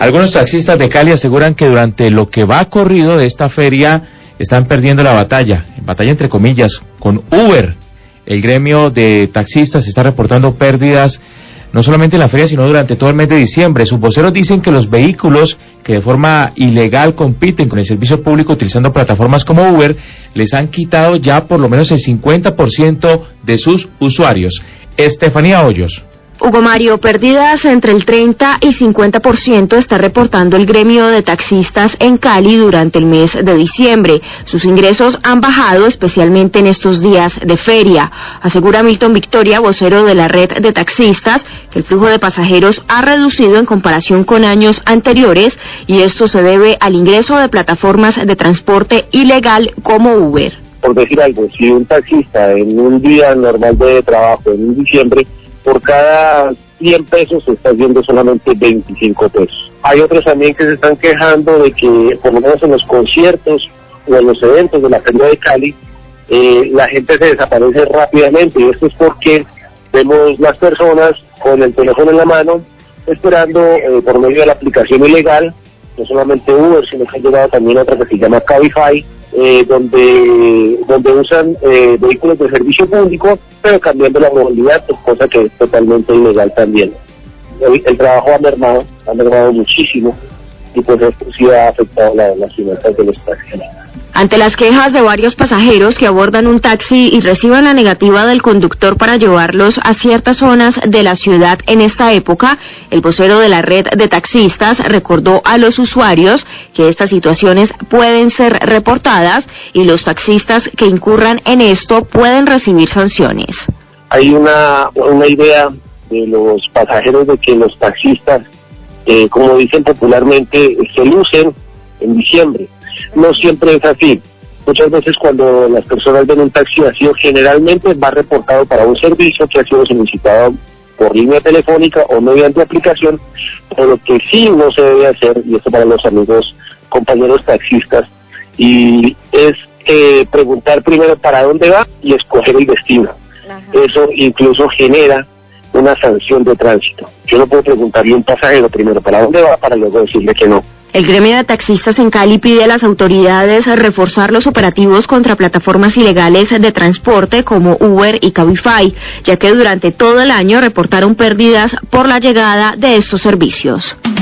Algunos taxistas de Cali aseguran que durante lo que va corrido de esta feria están perdiendo la batalla entre comillas, con Uber. El gremio de taxistas está reportando pérdidas no solamente en la feria, sino durante todo el mes de diciembre. Sus voceros dicen que los vehículos que de forma ilegal compiten con el servicio público utilizando plataformas como Uber, les han quitado ya por lo menos el 50% de sus usuarios. Estefanía Hoyos. Hugo Mario, pérdidas entre el 30 y 50% está reportando el gremio de taxistas en Cali durante el mes de diciembre. Sus ingresos han bajado especialmente en estos días de feria. Asegura Milton Victoria, vocero de la red de taxistas, que el flujo de pasajeros ha reducido en comparación con años anteriores y esto se debe al ingreso de plataformas de transporte ilegal como Uber. Por decir algo, si un taxista en un día normal de trabajo en diciembre, por cada 100 pesos se está haciendo solamente 25 pesos. Hay otros también que se están quejando de que, por lo menos en los conciertos o en los eventos de la Feria de Cali, la gente se desaparece rápidamente, y esto es porque vemos las personas con el teléfono en la mano, esperando por medio de la aplicación ilegal, no solamente Uber, sino que ha llegado también otra que se llama Cabify, donde usan vehículos de servicio público, pero cambiando la movilidad, pues, cosa que es totalmente ilegal también. El trabajo ha mermado muchísimo, y pues esto sí ha afectado las finanzas de los taxis. Ante las quejas de varios pasajeros que abordan un taxi y reciban la negativa del conductor para llevarlos a ciertas zonas de la ciudad en esta época, el vocero de la red de taxistas recordó a los usuarios que estas situaciones pueden ser reportadas y los taxistas que incurran en esto pueden recibir sanciones. Hay una idea de los pasajeros de que los taxistas, como dicen popularmente, se lucen en diciembre. No siempre es así. Muchas veces cuando las personas ven un taxi vacío, generalmente va reportado para un servicio que ha sido solicitado por línea telefónica o mediante aplicación, pero lo que sí no se debe hacer, y esto para los amigos, compañeros taxistas, y es preguntar primero para dónde va y escoger el destino. Ajá. Eso incluso genera una sanción de tránsito. Yo no puedo preguntarle a un pasajero primero para dónde va para luego decirle que no. El gremio de taxistas en Cali pide a las autoridades reforzar los operativos contra plataformas ilegales de transporte como Uber y Cabify, ya que durante todo el año reportaron pérdidas por la llegada de estos servicios.